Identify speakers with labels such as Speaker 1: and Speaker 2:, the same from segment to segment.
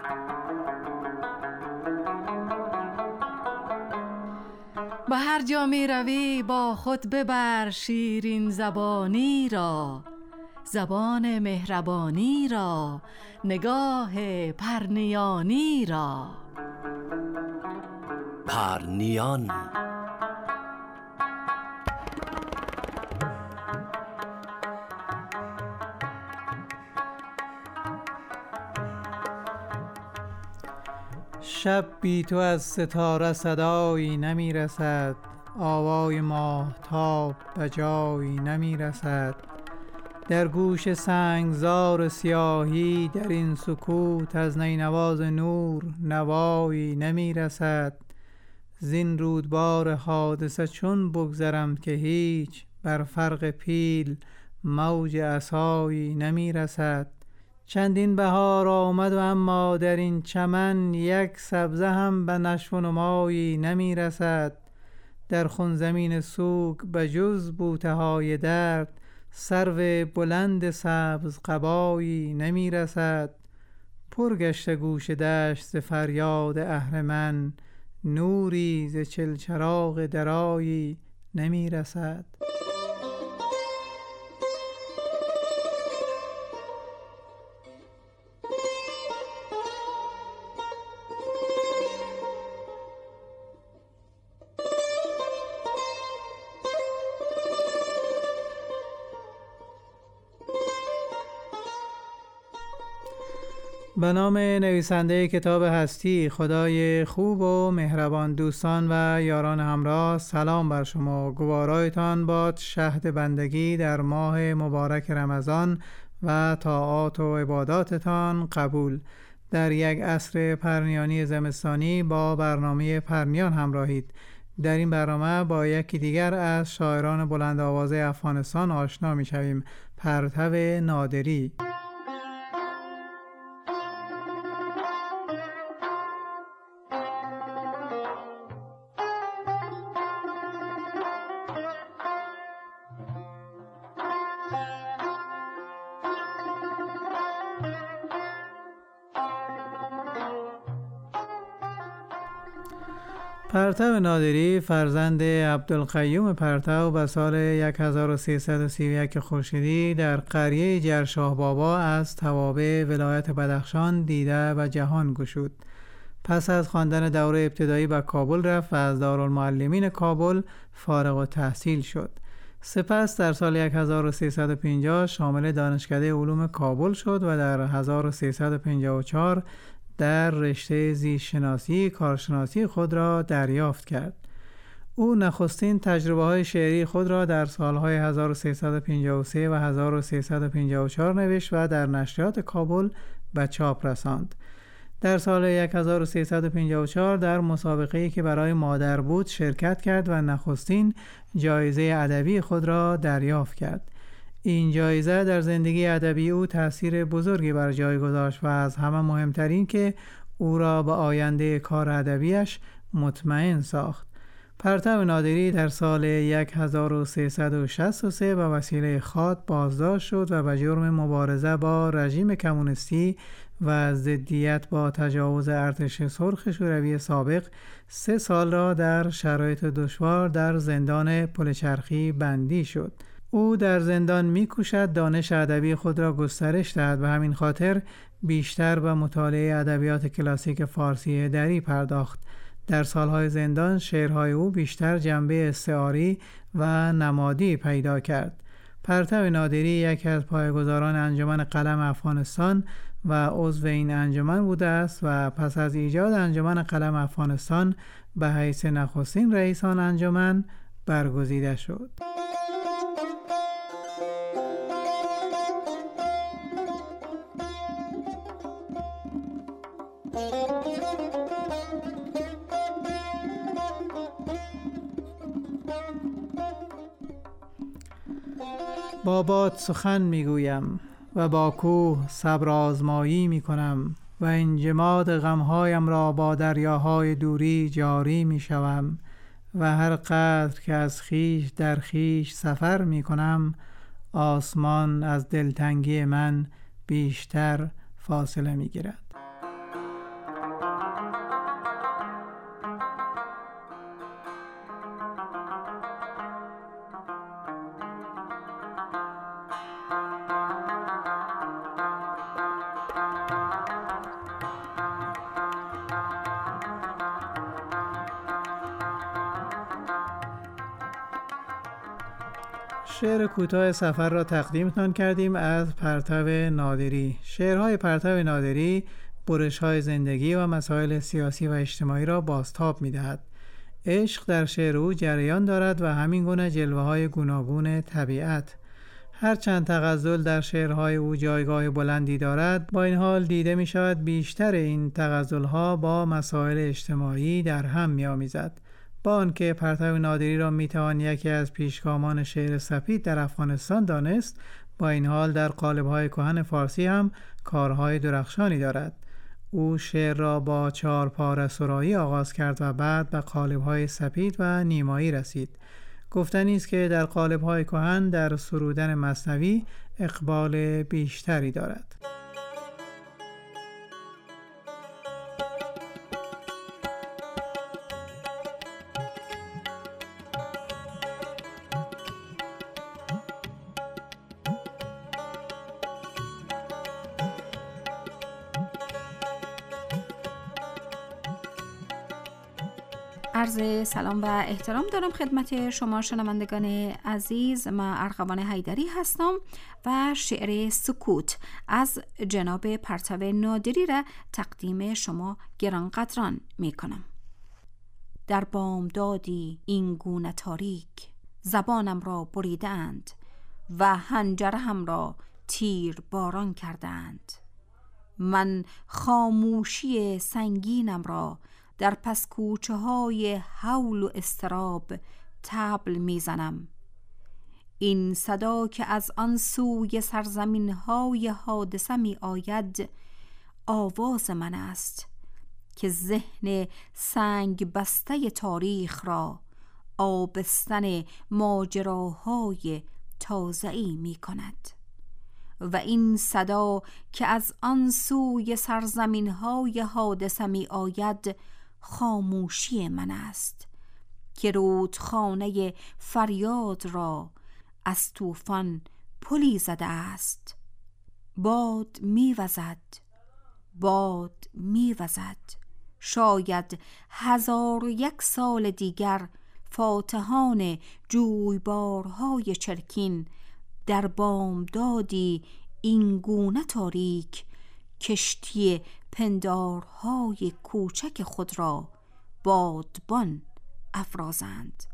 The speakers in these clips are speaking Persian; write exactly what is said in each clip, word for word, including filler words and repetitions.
Speaker 1: به هر جا می روی با خود ببر شیرین زبانی را، زبان مهربانی را، نگاه پرنیانی را.
Speaker 2: پرنیان.
Speaker 3: شب بی تو از ستاره صدایی نمی رسد، آوای ماهتاب به جایی نمی رسد. در گوش سنگزار سیاهی در این سکوت از نینواز نور نوایی نمی رسد. زین رودبار حادثه چون بگذرم که هیچ بر فرق پیل موج عصایی نمی رسد. چندین بهار آمد و اما در این چمن یک سبزه هم به نشو و نمایی نمی رسد. در خون زمین سوگ به جز بوته های درد سرو بلند سبز قبایی نمی رسد. پرگشت گوش دشت ز فریاد اهرمن، نوری ز چلچراغ درایی نمی رسد. به نام نویسنده کتاب هستی، خدای خوب و مهربان. دوستان و یاران همراه، سلام بر شما. گوارایتان باد شهد بندگی در ماه مبارک رمضان و طاعات و عباداتتان قبول. در یک عصر پرنیانی زمستانی با برنامه پرنیان همراهید. در این برنامه با یکی دیگر از شاعران بلند آوازه افغانستان آشنا می شویم. پرتو نادری. پرتو نادری فرزند عبدالقیوم پرتو به سال هزار و سیصد و سی و یک خورشیدی در قریه جرشاه بابا از توابع ولایت بدخشان دیده و جهان گشود. پس از خواندن دوره ابتدایی به کابل رفت و از دارالمعلمین کابل فارغ التحصیل شد. سپس در سال هزار و سیصد و پنجاه شامل دانشکده علوم کابل شد و در هزار و سیصد و پنجاه و چهار در رشته زیستشناسی کارشناسی خود را دریافت کرد. او نخستین تجربه های شعری خود را در سالهای هزار و سیصد و پنجاه و سه و هزار و سیصد و پنجاه و چهار نوشت و در نشریات کابل به چاپ رساند. در سال هزار و سیصد و پنجاه و چهار در مسابقه‌ای که برای مادر بود شرکت کرد و نخستین جایزه ادبی خود را دریافت کرد. این جایزه در زندگی ادبی او تأثیر بزرگی بر جای گذاشت و از همه مهمترین که او را به آینده کار ادبیش مطمئن ساخت. پرتو نادری در سال هزار و سیصد و شصت و سه به وسیله خاط بازداشت شد و به جرم مبارزه با رژیم کمونیستی و ضدیت با تجاوز ارتش سرخ شوروی سابق سه سال را در شرایط دشوار در زندان پلچرخی بندی شد. او در زندان می‌کوشد دانش ادبی خود را گسترش دهد و همین خاطر بیشتر به مطالعه ادبیات کلاسیک فارسی دری پرداخت. در سالهای زندان شعرهای او بیشتر جنبه استعاری و نمادی پیدا کرد. پرتو نادری یکی از پایه‌گذاران انجمن قلم افغانستان و عضو این انجمن بوده است و پس از ایجاد انجمن قلم افغانستان به حیث نخستین رئیس آن انجمن برگزیده شد. با باد سخن میگویم و با کوه صبر آزمایی میکنم و انجماد غمهایم را با دریاهای دوری جاری میشوم و هر قدر که از خیش در خیش سفر میکنم آسمان از دلتنگی من بیشتر فاصله میگیرد. شعر کوتاه سفر را تقدیمتان کردیم از پرتو نادری. شعرهای پرتو نادری برش‌های زندگی و مسائل سیاسی و اجتماعی را بازتاب می‌دهد. عشق در شعر او جریان دارد و همین گونه جلوه‌های گوناگون طبیعت. هرچند تغزل در شعرهای او جایگاه بلندی دارد، با این حال دیده می شود بیشتر این تغزلها با مسائل اجتماعی در هم می آمیزد. با آنکه پرتو نادری را می توان یکی از پیشگامان شعر سپید در افغانستان دانست، با این حال در قالب‌های کهن فارسی هم کارهای درخشانی دارد. او شعر را با چهار پاره سرایی آغاز کرد و بعد به قالب‌های سپید و نیمایی رسید. گفتنی است که در قالب‌های کهن در سرودن مثنوی اقبال بیشتری دارد.
Speaker 2: عرض سلام و احترام دارم خدمت شما شنوندگان عزیز. من ارغوان حیدری هستم و شعر سکوت از جناب پرتو نادری را تقدیم شما گرانقدران می کنم. در بامدادی این گونه تاریک، زبانم را بریدند و حنجرهم را تیر باران کردند. من خاموشی سنگینم را در پس کوچه های هول و استراب طبل میزنم. این صدا که از آن سوی سرزمین های حادثه می آید آواز من است که ذهن سنگ بسته تاریخ را آبستن ماجراهای تازه‌ای می کند. و این صدا که از آن سوی سرزمین های حادثه می آید خاموشی من است که رودخانه فریاد را از طوفان پلی زده است. باد می‌وزد، باد می‌وزد. شاید هزار و یک سال دیگر فاتحان جویبارهای چرکین در بامدادی این گونه تاریک کشتی پندارهای کوچک خود را بادبان افرازند.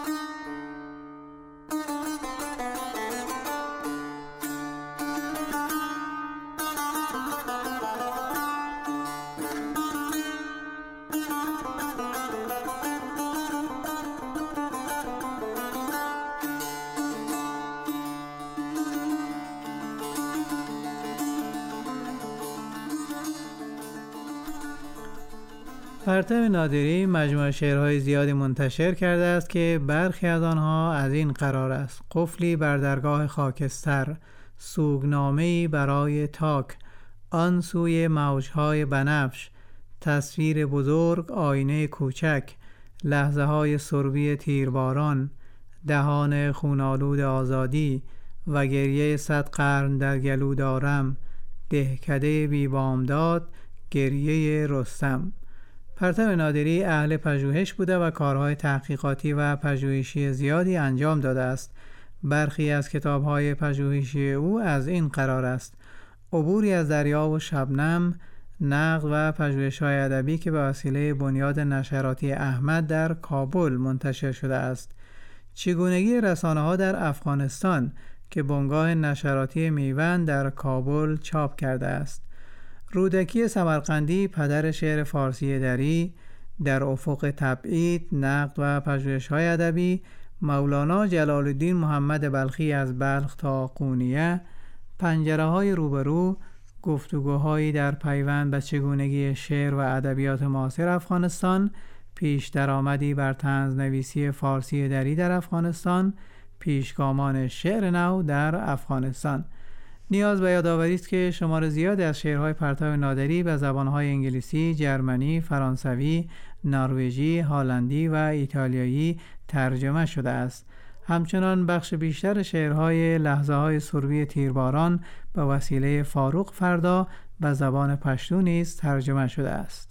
Speaker 3: پرتو نادری مجموعه شعرهای زیادی منتشر کرده است که برخی از آنها از این قرار است: قفلی بر درگاه خاکستر، سوگنامه‌ای برای تاک، آن سوی موجهای بنفش، تصویر بزرگ، آینه کوچک، لحظه های سربی تیرباران، دهان خونالود آزادی و گریه صد قرن در گلو دارم، دهکده بی بامداد، گریه رستم. پرتو نادری اهل پژوهش بوده و کارهای تحقیقاتی و پژوهشی زیادی انجام داده است. برخی از کتاب‌های پژوهشی او از این قرار است: عبوری از دریا و شبنم، نقد و پژوهش‌های ادبی که به وسیله بنیاد نشراتی احمد در کابل منتشر شده است، چگونگی رسانه‌ها در افغانستان که بنگاه نشراتی میوند در کابل چاپ کرده است، رودکی سمرقندی پدر شعر فارسی دری در افق تبعید، نقد و پژوهش‌های ادبی، مولانا جلال الدین محمد بلخی از بلخ تا قونیه، پنجره‌های روبرو، گفتگوهایی در پیوند به چگونگی شعر و ادبیات معاصر افغانستان، پیش درآمدی بر طنزنویسی فارسی دری در افغانستان، پیشگامان شعر نو در افغانستان. نیاز به یادآوری است که شمار زیادی از شعرهای پرتو نادری به زبانهای انگلیسی، جرمنی، فرانسوی، نروژی، هلندی و ایتالیایی ترجمه شده است. همچنان بخش بیشتر شعرهای لحظه‌های سربی تیرباران به وسیله فاروق فردا به زبان پشتو نیز ترجمه شده است.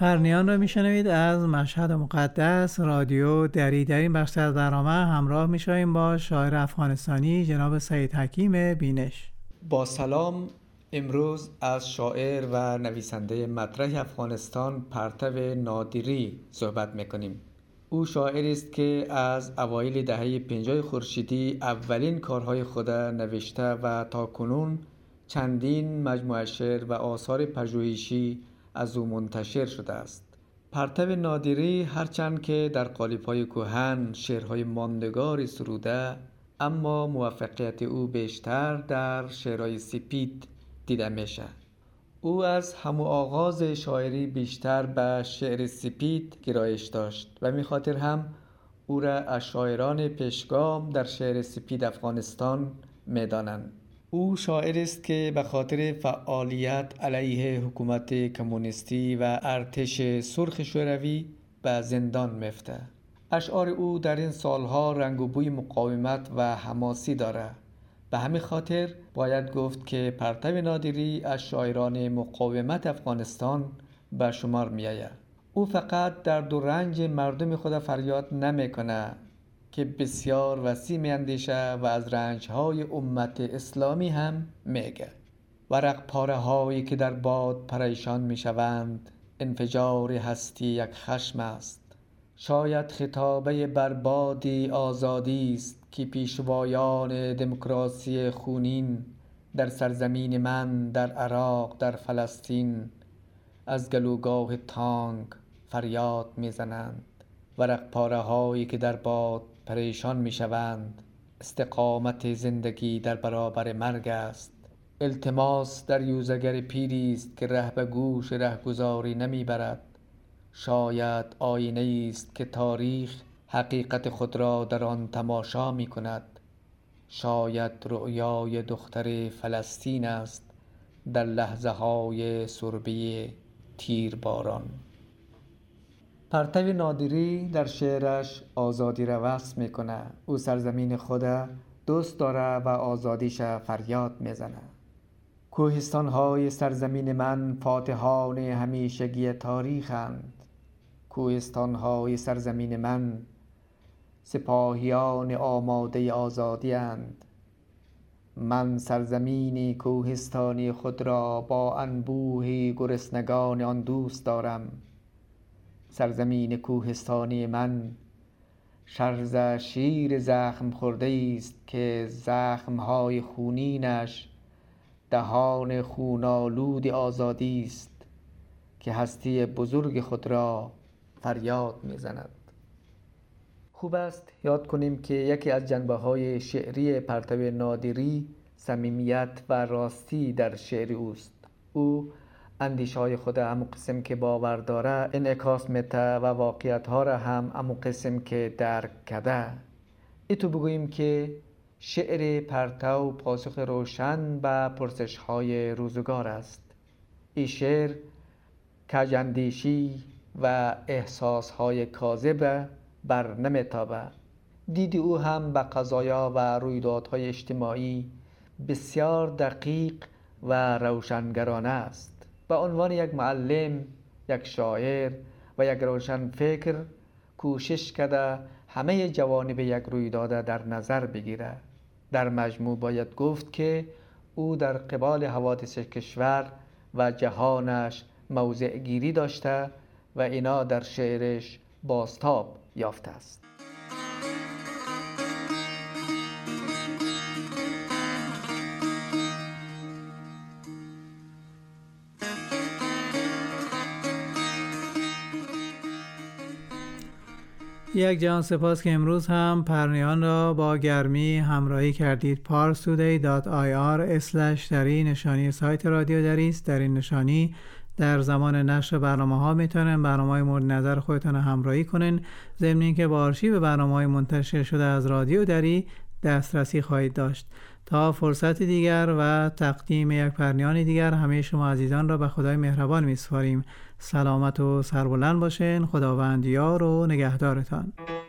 Speaker 3: پرنیان را میشنوید از مشهد مقدس رادیو دری. در این بخش از برنامه همراه میشویم با شاعر افغانستانی جناب سعید حکیم بینش.
Speaker 4: با سلام. امروز از شاعر و نویسنده مطرح افغانستان پرتو نادری صحبت میکنیم. او شاعری است که از اوایل دهه پنجاه خورشیدی اولین کارهای خود نوشته و تا کنون چندین مجموعه شعر و آثار پژوهشی از او منتشر شده است. پرتو نادری هرچند که در قالب‌های کهن شعرهای ماندگاری سروده، اما موفقیت او بیشتر در شعرهای سپید دیده میشه. او از همو آغاز شاعری بیشتر به شعر سپید گرایش داشت و می خاطر هم او را از شاعران پیشگام در شعر سپید افغانستان میدانند. او شاعری است که به خاطر فعالیت علیه حکومت کمونیستی و ارتش سرخ شوروی به زندان میفته. اشعار او در این سالها رنگ و بوی مقاومت و حماسی داره. به همین خاطر باید گفت که پرتو نادری از شاعران مقاومت افغانستان به شمار می آید. او فقط درد و رنج مردم خود فریاد نمی کنه که بسیار وسیع می اندیشه و از رنجهای امت اسلامی هم میگه. ورق پاره هایی که در باد پریشان می شوند، انفجار هستی یک خشم است. شاید خطابه بربادی آزادی است که پیشوایان دموکراسی خونین در سرزمین من، در عراق، در فلسطین از گلوگاه تانک فریاد میزنند. ورق پاره هایی که در باد پریشان میشوند، استقامت زندگی در برابر مرگ است. التماس در یوزگر پیری است که ره به گوش رهگذاری نمیبرد. شاید آینه است که تاریخ حقیقت خود را در آن تماشا می کند. شاید رؤیای دختر فلسطین است در لحظه های سربی تیر باران. پرتو نادری در شعرش آزادی را وصف می کنه. او سرزمین خود دوست داره و آزادیش فریاد می زنه. کوهستان های سرزمین من فاتحان همیشگی تاریخند. کوهستان های سرزمین من سپاهیان آماده آزادی اند. من سرزمینی کوهستانی خود را با انبوه گرسنگان آن دوست دارم. سرزمین کوهستانی من شرز شیر زخم خورده است که زخمهای خونینش دهان خونالود آزادی است که هستی بزرگ خود را فریاد میزند. خوب است یاد کنیم که یکی از جنبه‌های شعری پرتو نادری صمیمیت و راستی در شعر اوست. او اندیشه‌های خود همون قسم که باور داره انعکاس میده و واقعیت‌ها را هم همون قسم که درک کرده. ایتو بگوییم که شعر پرتو پاسخ روشن به پرسش‌های روزگار است. این شعر کج‌اندیشی و احساس‌های کاذب بر نمیتابه. دید او هم به قضایا و رویدادهای اجتماعی بسیار دقیق و روشنگرانه است. به عنوان یک معلم، یک شاعر و یک روشن فکر کوشش کرده همه جوانب یک رویداد در نظر بگیره. در مجموع باید گفت که او در قبال حوادث کشور و جهانش موضع گیری داشته و اینا در شعرش بازتاب یافته است.
Speaker 3: یک جهان سپاس که امروز هم پرنیان را با گرمی همراهی کردید. پارس تودی دات آی آر اسلش دری نشانی سایت رادیو دری است. در این نشانی در زمان نشر برنامه ها میتونن برنامه های مورد نظر خودتون همراهی کنین. ضمن اینکه با آرشیو برنامه های منتشر شده از رادیو دری دسترسی خواهید داشت. تا فرصت دیگر و تقدیم یک پرنیان دیگر همه شما عزیزان را به خدای مهربان میسپاریم. سلامت و سربلند باشین. خداوند یار و نگهدارتان.